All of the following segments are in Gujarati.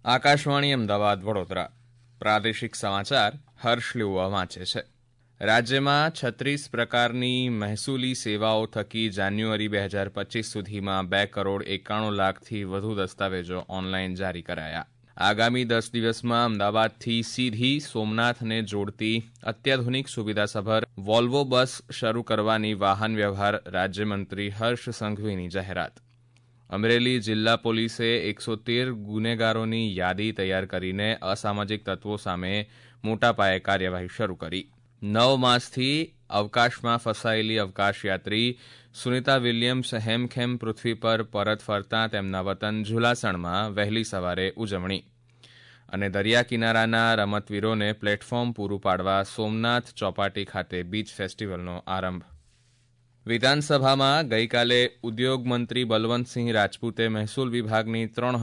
આકાશવાણી અમદાવાદ વડોદરા પ્રાદેશિક સમાચાર હર્ષ લેવા વાંચે છે. રાજ્યમાં 36 પ્રકારની મહેસૂલી સેવાઓ થકી જાન્યુઆરી 2025 સુધીમાં 2 કરોડ 91 લાખથી વધુ દસ્તાવેજો ઓનલાઈન જારી કરાયા. આગામી 10 દિવસમાં અમદાવાદથી સીધી સોમનાથને જોડતી અત્યાધુનિક સુવિધાસભર વોલ્વો બસ શરૂ કરવાની વાહન વ્યવહાર રાજ્યમંત્રી હર્ષ સંઘવીની જાહેરાત. અમરેલી જિલ્લા પોલીસે 113 ગુનેગારોની યાદી તૈયાર કરીને અસામાજિક તત્વો સામે મોટા પાયે કાર્યવાહી શરૂ કરી. 9 માસથી અવકાશમાં ફસાયેલી અવકાશયાત્રી સુનિતા વિલિયમ્સ હેમખેમ પૃથ્વી પર પરત ફરતા તેમના વતન ઝુલાસણમાં વહેલી સવારે ઉજવણી. અને દરિયા કિનારાના રમતવીરોને પ્લેટફોર્મ પૂરું પાડવા સોમનાથ ચોપાટી ખાતે બીચ ફેસ્ટિવલનો આરંભ. વિધાનસભામાં ગઈકાલે ઉદ્યોગ મંત્રી બલવંતસિંહ રાજપૂતે મહેસૂલ વિભાગની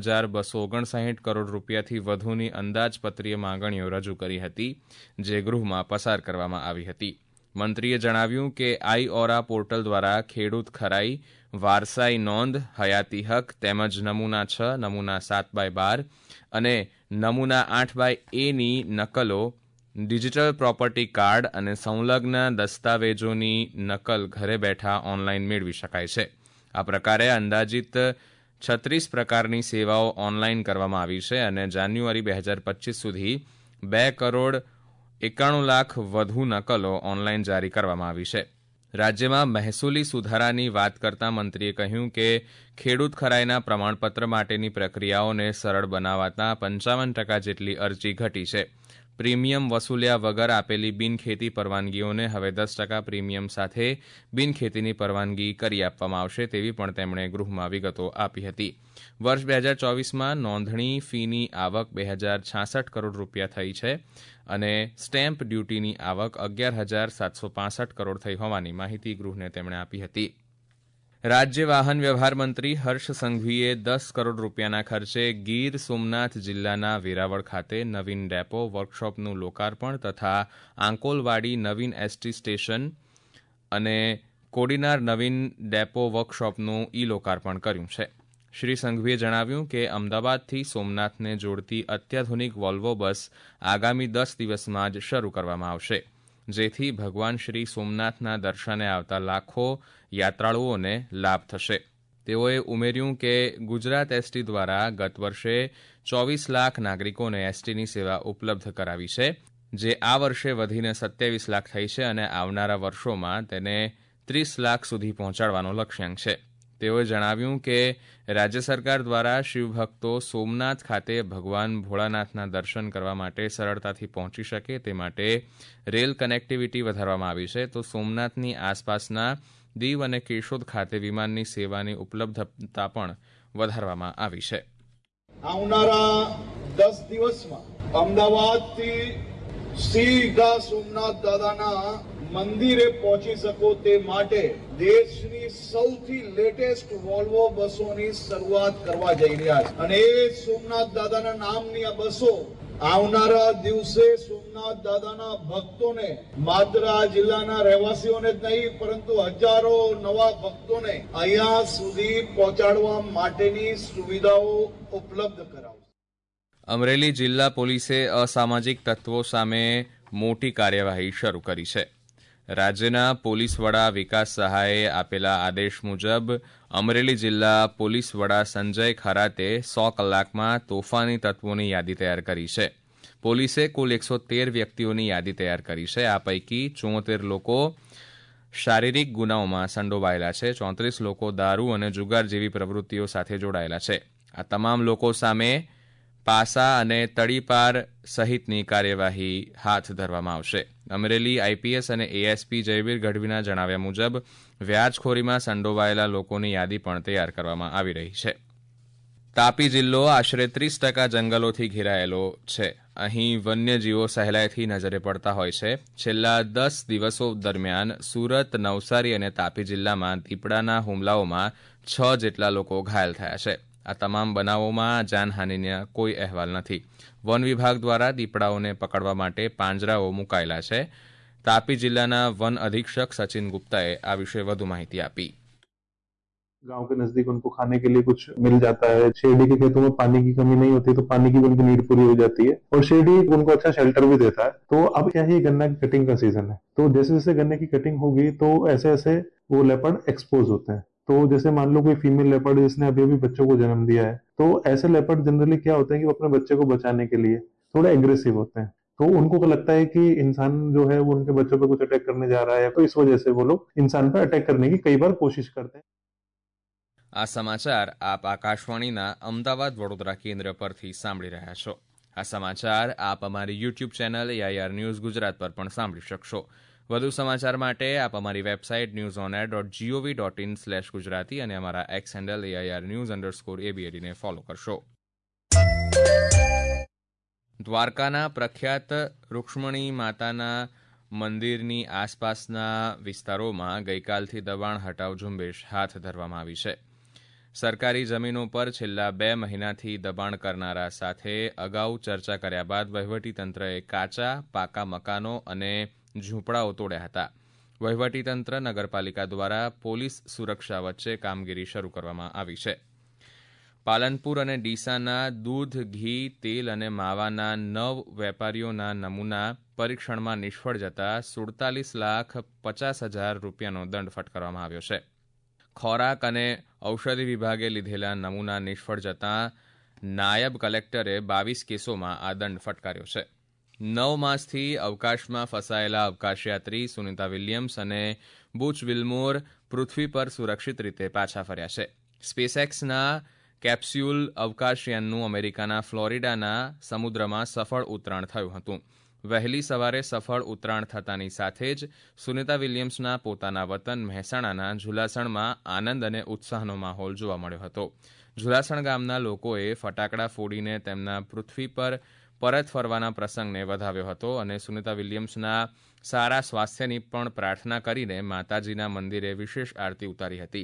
3259 કરોડ રૂપિયાથી વધુની અંદાજપત્રીય માંગણીઓ રજૂ કરી હતી, જે ગૃહમાં પસાર કરવામાં આવી હતી. મંત્રીએ જણાવ્યું કે આઈ-ઓરા પોર્ટલ દ્વારા ખેડૂત ખરાઈ, વારસાઈ નોંધ, હયાતી હક તેમજ નમૂના 6, નમૂના 7/12 અને નમૂના 8/Aની નકલો, ડિજિટલ પ્રોપર્ટી કાર્ડ અને સંલગ્ન દસ્તાવેજોની નકલ ઘરે બેઠા ઓનલાઈન મેળવી શકાય છે. આ પ્રકારે અંદાજિત 36 પ્રકારની સેવાઓ ઓનલાઈન કરવામાં આવી છે અને જાન્યુઆરી 2025 સુધી 2 કરોડ 91 લાખ વધુ નકલો ઓનલાઈન જારી કરવામાં આવી છે. રાજ્યમાં મહેસૂલી સુધારાની વાત કરતા મંત્રીએ કહ્યું કે ખેડૂત ખરાઈના પ્રમાણપત્ર માટેની પ્રક્રિયાઓને સરળ બનાવાતા 55% જેટલી અરજી ઘટી છે. પ્રીમિયમ વસૂલ્યા વગર આપેલી બિનખેતી પરવાનગીઓને હવે 10% પ્રીમિયમ સાથે બિનખેતીની પરવાનગી કરી આપવામાં આવશે તેવી પણ તેમણે ગૃહમાં વિગતો આપી હતી. વર્ષ 2024માં નોંધણી ફીની આવક 2066 કરોડ રૂપિયા થઈ છે અને સ્ટેમ્પ ડ્યુટીની આવક 11,765 કરોડ થઈ હોવાની માહિતી ગૃહને તેમણે આપી હતી. રાજ્ય વાહન વ્યવહાર મંત્રી હર્ષ સંઘવીએ 10 કરોડ રૂપિયાના ખર્ચે ગીર સોમનાથ જિલ્લાના વેરાવળ ખાતે નવીન ડેપો વર્કશોપનું લોકાર્પણ તથા આંકોલવાડી નવીન એસટી સ્ટેશન અને કોડીનાર નવીન ડેપો વર્કશોપનું ઈ-લોકાર્પણ કર્યું છે. શ્રી સંઘવીએ જણાવ્યું કે અમદાવાદથી સોમનાથને જોડતી અત્યાધુનિક વોલ્વો બસ આગામી 10 દિવસમાં જ શરૂ કરવામાં આવશે, જેથી ભગવાન શ્રી સોમનાથના દર્શને આવતા લાખો યાત્રાળુઓને લાભ થશે. તેઓએ ઉમેર્યું કે ગુજરાત એસટી દ્વારા ગત વર્ષે 24 લાખ નાગરિકોને એસટીની સેવા ઉપલબ્ધ કરાવી છે, જે આ વર્ષે વધીને 27 લાખ થઈ છે અને આવનારા વર્ષોમાં તેને 30 લાખ સુધી પહોંચાડવાનો લક્ષ્યાંક છે. તેઓએ જણાવ્યું કે રાજ્ય સરકાર દ્વારા શિવભક્તો સોમનાથ ખાતે ભગવાન ભોળાનાથના દર્શન કરવા માટે સરળતાથી પહોંચી શકે તે માટે રેલ કનેક્ટિવિટી વધારવામાં આવી છે, તો સોમનાથની આસપાસના દીવ અને કેશોદ ખાતે વિમાનની સેવાની ઉપલબ્ધતા પણ વધારવામાં આવી છે. આવનારા 10 દિવસમાં અમદાવાદથી સીધા સોમનાથ દાદાના મંદિરે પહોંચી શકો તે માટે દેશની સૌથી લેટેસ્ટ વોલ્વો બસોની શરૂઆત કરવા જઈ રહ્યા છે અને એ સોમનાથ દાદાના નામની આ બસો આવનારા દિવસે સોમનાથ દાદાના ભક્તોને, માત્ર આ જિલ્લાના રહેવાસીઓને જ નહીં પરંતુ હજારો નવા ભક્તોને અહીંયા સુધી પહોંચાડવા માટેની સુવિધાઓ ઉપલબ્ધ કરાવશે. અમરેલી જિલ્લા પોલીસે અસામાજિક તત્વો સામે મોટી કાર્યવાહી શરૂ કરી છે. રાજ્યના પોલીસ વડા વિકાસ સહાયે આપેલા આદેશ મુજબ અમરેલી જિલ્લા પોલીસ વડા સંજય ખરાતે 100 કલાકમાં તોફાની તત્વોની યાદી તૈયાર કરી છે. પોલીસે કુલ 113 વ્યક્તિઓની યાદી તૈયાર કરી છે. આ પૈકી 74 લોકો શારીરિક ગુનાઓમાં સંડોવાયેલા છે, 34 લોકો દારૂ અને જુગાર જેવી પ્રવૃત્તિઓ સાથે જોડાયેલા છે. આ તમામ લોકો સામે પાસા અને તડીપાર સહિતની કાર્યવાહી હાથ ધરવામાં આવશે. અમરેલી આઈપીએસ અને એએસપી જયવીર ગઢવીના જણાવ્યા મુજબ વ્યાજખોરીમાં સંડોવાયેલા લોકોની યાદી પણ તૈયાર કરવામાં આવી રહી છે. તાપી જિલ્લો આશરે 30% જંગલોથી ઘેરાયેલો છે. અહીં વન્યજીવો સહેલાઈથી નજરે પડતા હોય છે. છેલ્લા 10 દિવસો દરમિયાન સુરત, નવસારી અને તાપી જિલ્લામાં દીપડાના હુમલાઓમાં 6 જેટલા લોકો ઘાયલ થયા છે. આ તમામ બનાવોમાં જાનહાનિના કોઈ અહેવાલ નથી. વન વિભાગ દ્વારા દીપડાઓને પકડવા માટે પાંજરાઓ મુકાયેલા છે. તાપી જિલ્લાના વન અધિક્ષક સચિન ગુપ્તાએ આ વિશે વધુ માહિતી આપી. गांव के नजदीक उनको खाने के लिए कुछ मिल जाता है, शिरडी के खेतों में पानी की कमी नहीं होती तो पानी की उनकी नीड पूरी हो जाती है और शिरडी उनको अच्छा शेल्टर भी देता है। तो अब क्या है, गन्ना की कटिंग का सीजन है, तो जैसे जैसे गन्ने की कटिंग होगी तो ऐसे ऐसे वो लेपर्ड एक्सपोज होते हैं। तो जैसे मान लो कोई फीमेल लेपर्ड जिसने अभी अभी बच्चों को जन्म दिया है, तो ऐसे लेपर्ड जनरली क्या होते हैं कि वो अपने बच्चे को बचाने के लिए थोड़े एग्रेसिव होते हैं। तो उनको लगता है कि इंसान जो है वो उनके बच्चों पे कुछ अटैक करने जा रहा है, तो इस वजह से वो लोग इंसान पे अटैक करने की कई बार कोशिश करते हैं। આ સમાચાર આપ આકાશવાણીના અમદાવાદ વડોદરા કેન્દ્ર પરથી સાંભળી રહ્યા છો. આ સમાચાર આપ અમારી YouTube channel AIR news Gujarat પર પણ સાંભળી શકશો. વધુ સમાચાર માટે આપ અમારી વેબસાઇટ newsonair.gov.in/ગુજરાતી અને અમારા એક્સ હેન્ડલ AIR_news_ABAD ને ફોલો કરશો. દ્વારકાના પ્રખ્યાત રૂક્ષ્મણી માતાના મંદિરની આસપાસના વિસ્તારોમાં ગઈકાલથી દબાણ હટાવ ઝુંબેશ હાથ ધરવામાં આવી છે. સરકારી જમીનો પર છેલ્લા 2 મહિનાથી દબાણ કરનારા સાથે અગાઉ ચર્ચા કર્યા બાદ વહીવટીતંત્રએ કાચા પાકા મકાનો અને ઝૂંપડાઓ તોડ્યા હતા. વહીવટીતંત્ર નગરપાલિકા દ્વારા પોલીસ સુરક્ષા વચ્ચે કામગીરી શરૂ કરવામાં આવી છે. પાલનપુર અને ડીસાના દૂધ, ઘી, તેલ અને માવાના 9 વેપારીઓના નમૂના પરીક્ષણમાં નિષ્ફળ જતા 47,50,000 રૂપિયાનો દંડ ફટકારવામાં આવ્યો છે. ખોરાક અને ઔષધિ વિભાગે લીધેલા નમૂના નિષ્ફળ જતા નાયબ કલેક્ટરે 22 કેસોમાં આ દંડ ફટકાર્યો છે. 9 માસથી અવકાશમાં ફસાયેલા અવકાશયાત્રી સુનિતા વિલિયમ્સ અને બુચ વિલ્મોર પૃથ્વી પર સુરક્ષિત રીતે પાછા ફર્યા છે. સ્પેસએક્સના કેપ્સ્યુલ અવકાશયાનનું અમેરિકાના ફ્લોરિડાના સમુદ્રમાં સફળ ઉતરાણ થયું હતું. વહેલી સવારે સફળ ઉતરાણ થતાની સાથે જ સુનિતા વિલિયમ્સના પોતાના વતન મહેસાણાના ઝુલાસણમાં આનંદ અને ઉત્સાહનો માહોલ જોવા મળ્યો હતો. ઝુલાસણ ગામના લોકોએ ફટાકડા ફોડીને તેમના પૃથ્વી પર પરત ફરવાના પ્રસંગને વધાવ્યો હતો અને સુનિતા વિલિયમ્સના સારા સ્વાસ્થ્યની પણ પ્રાર્થના કરીને માતાજીના મંદિરે વિશેષ આરતી ઉતારી હતી.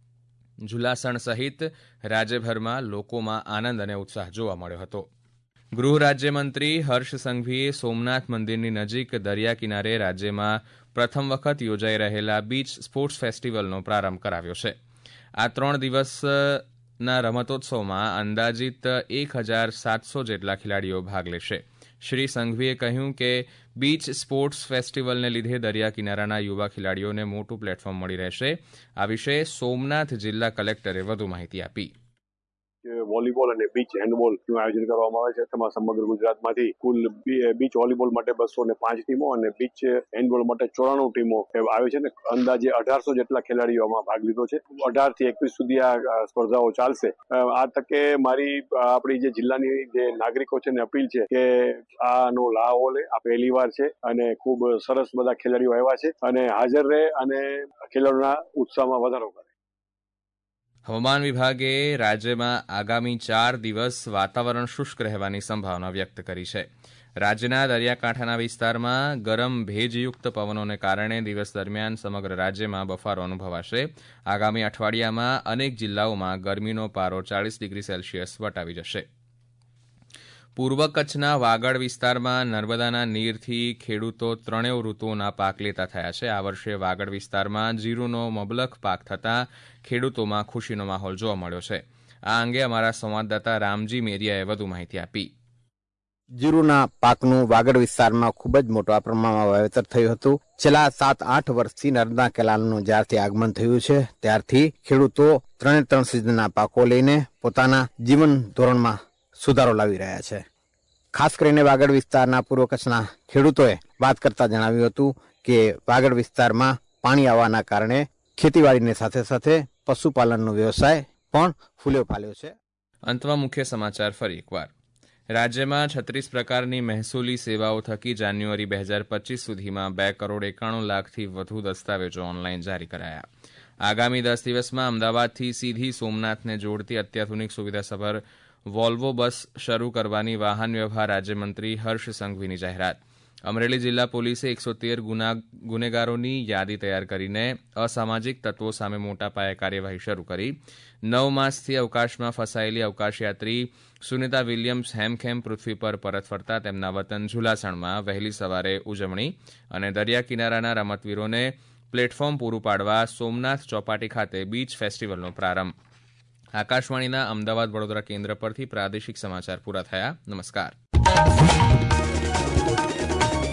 ઝુલાસણ સહિત રાજ્યભરમાં લોકોમાં આનંદ અને ઉત્સાહ જોવા મળ્યો હતો. ગૃહ રાજ્યમંત્રી હર્ષ સંઘવીએ સોમનાથ મંદિરની નજીક દરિયા કિનારે રાજ્યમાં પ્રથમ વખત યોજાઈ રહેલા બીચ સ્પોર્ટ્સ ફેસ્ટિવલનો પ્રારંભ કરાવ્યો છે. આ 3 દિવસના રમતોત્સવમાં અંદાજિત 1,700 જેટલા ખેલાડીઓ ભાગ લેશે. શ્રી સંઘવીએ કહ્યું કે બીચ સ્પોર્ટ્સ ફેસ્ટિવલને લીધે દરિયા કિનારાના યુવા ખેલાડીઓને મોટું પ્લેટફોર્મ મળી રહેશે. આ વિશે સોમનાથ જિલ્લા કલેક્ટરે વધુ માહિતી આપી. વોલીબોલ અને બીચ હેન્ડબોલનું આયોજન કરવામાં આવે છે. તેમાં સમગ્ર ગુજરાતમાંથી કુલ બીચ વોલીબોલ માટે 205 ટીમો અને બીચ હેન્ડબોલ માટે 94 ટીમો આવે છે. અંદાજે 1800 જેટલા ખેલાડીઓ આમાં ભાગ લીધો છે. 18 થી 21 સુધી આ સ્પર્ધાઓ ચાલશે. આ તકે મારી આપણી જે જિલ્લાની જે નાગરિકો છે ને અપીલ છે કે આનો લાભ લે. આ પહેલી વાર છે અને ખૂબ સરસ બધા ખેલાડીઓ આવ્યા છે અને હાજર રહે અને ખેલાડીઓના ઉત્સાહમાં વધારો કરે. હવામાન વિભાગે રાજ્યમાં આગામી 4 દિવસ વાતાવરણ શુષ્ક રહેવાની સંભાવના વ્યક્ત કરી છે. રાજ્યના દરિયાકાંઠાના વિસ્તારમાં ગરમ ભેજયુક્ત પવનોને કારણે દિવસ દરમિયાન સમગ્ર રાજ્યમાં બફારો અનુભવાશે. આગામી અઠવાડિયામાં અનેક જિલ્લાઓમાં ગરમીનો પારો 40 ડિગ્રી સેલ્સિયસ વટાવી જશે. પૂર્વ કચ્છના વાગડ વિસ્તારમાં નર્મદાના નીરથી ખેડૂતો 3 ઋતુઓના પાક લેતા થયા છે. આ વર્ષે વાગડ વિસ્તારમાં જીરુનો મબલખ પાક થતાં ખેડૂતોમાં ખુશીનો માહોલ જોવા મળ્યો છે. આ અંગે અમારા સંવાદદાતા રામજી મેરિયાએ વધુ માહિતી આપી. જીરુના પાકનું વાગડ વિસ્તારમાં ખૂબ જ મોટા પ્રમાણમાં વાવેતર થયું હતું. છેલ્લા 7-8 વર્ષથી નર્મદા કેનાલનું જ્યારથી આગમન થયું છે ત્યારથી ખેડૂતો 3 સિઝનના પાકો લઈને પોતાના જીવન ધોરણમાં સુધારો લાવી રહ્યા છે. ખાસ કરીને વાગડ વિસ્તારના પૂર્વ કચ્છના ખેડૂતોએ વાત કરતા જણાવ્યું હતું કે વાગડ વિસ્તારમાં પાણી આવવાના કારણે ખેતીવાડીની સાથે સાથે પશુપાલનનો વ્યવસાય પણ ફૂલ્યો ફાલ્યો છે. અંતમાં મુખ્ય સમાચાર ફરી એકવાર. રાજ્યમાં 36 પ્રકારની મહેસૂલી સેવાઓ થકી જાન્યુઆરી 2025 સુધીમાં 2,91,00,000થી વધુ દસ્તાવેજો ઓનલાઈન જારી કરાયા. આગામી 10 દિવસમાં અમદાવાદથી સીધી સોમનાથને જોડતી અત્યાધુનિક સુવિધાસભર વોલ્વો બસ શરૂ કરવાની વાહન વ્યવહાર રાજ્યમંત્રી હર્ષ સંઘવીની જાહેરાત. અમરેલી જિલ્લા પોલીસે 113 ગુનેગારોની યાદી તૈયાર કરીને અસામાજિક તત્વો સામે મોટા પાયે કાર્યવાહી શરૂ કરી. 9 માસથી અવકાશમાં ફસાયેલી અવકાશયાત્રી સુનિતા વિલિયમ્સ હેમખેમ પૃથ્વી પર પરત ફરતા તેમના વતન ઝુલાસણમાં વહેલી સવારે ઉજવણી અને દરિયા કિનારાના રમતવીરોને પ્લેટફોર્મ પૂરું પાડવા સોમનાથ ચોપાટી ખાતે બીચ ફેસ્ટિવલનો પ્રારંભ. આકાશવાણીના અમદાવાદ વડોદરા કેન્દ્ર પરથી પ્રાદેશિક સમાચાર પૂરા થયા. નમસ્કાર.